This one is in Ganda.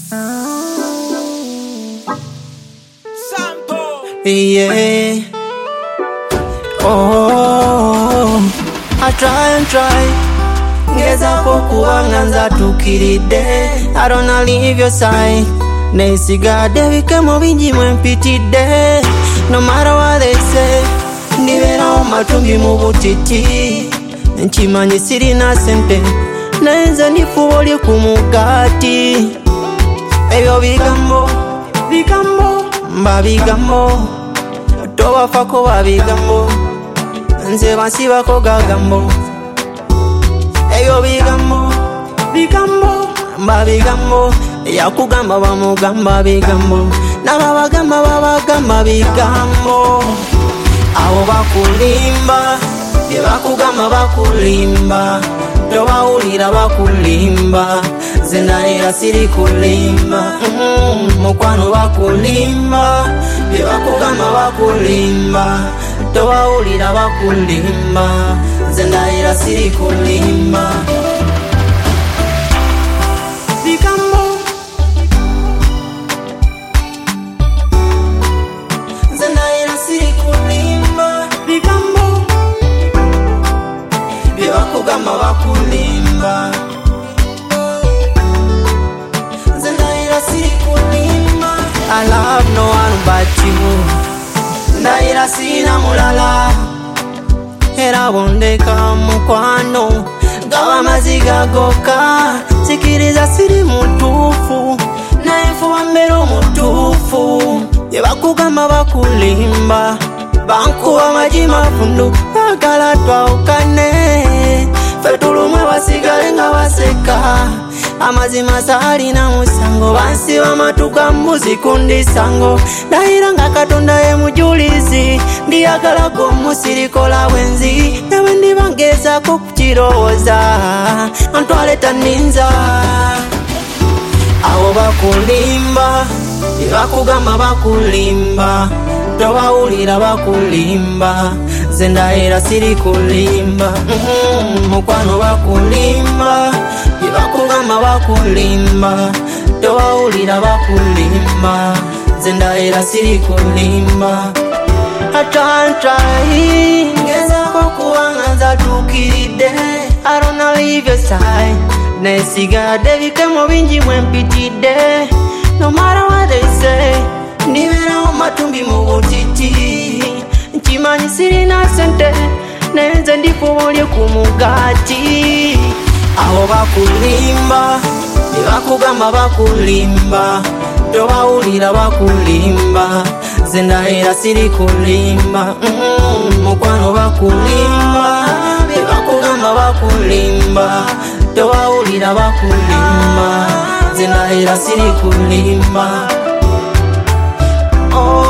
Yeah. Oh, I try and try. Ngeza kukuanga nza tukiride. I don't wanna leave your side. Nesigade wikemo bingi mwempitide. No matter what they say, ndibera omatumbi mu butiti. Nchimanyi sirina sente, naenza nifuba oli ku mugati. Ebyo bigambo, mbabigambo, tobafako babigambo, nze basibako gagambo. Ebyo bigambo, mbabigambo, yakugamba bamugamba bigambo, nababagamba babagamba bigambo. Abo bakulimba, bakugamba bakulimba, tobawulira bakulimba, zenalira siri kulimba. Mukwano bakulimba, bakugamba bakulimba, tobawulira bakulimba, zenalira siri kulimba. Bigambo, zenalira siri kulimba. Bigambo, bakugamba bakulimba, zenalira siri kulimba. I love no one but you, ndaira sina mulala. Era bondeka mukwano, gawa maziga goka. Sikiriza siri mutufu, naifuwa mbero mutufu. Bakugamba bakulimba, bankuwa majima fundu, bagala twaukane. Fetulumwe basigale nga baseka, amazima sali na musango. Bansi bamatuka mbuzi kundisango, ndahira nga Katonda ye mujulizi. Ndiyagalako musirikola bwenzi, nawe ndibangezako kukirowooza, antwale taninza. Abo bakulimba, bakugamba bakulimba, tobawulira bakulimba, zendahira siri kulimba. Mukwano bakulimba, bakugamba bakulimba, tobawulira bakulimba, zendahira siri kulimba. I try and try, ngezako kuwanga nza tukiride. I don't wanna leave your side, nesigade bikemo bingi mwempitide. No matter what they say, ndibera omatumbi mu butiti. Nchimanyi sirina sente, nenze ndifuba oli ku mugati. Abo bakulimba, bakugamba bakulimba, tobawulira bakulimba, zenalira siri kulimba. Mukwano bakulimba, bakugamba bakulimba, tobawulira bakulimba, zenalira siri kulimba. Oh.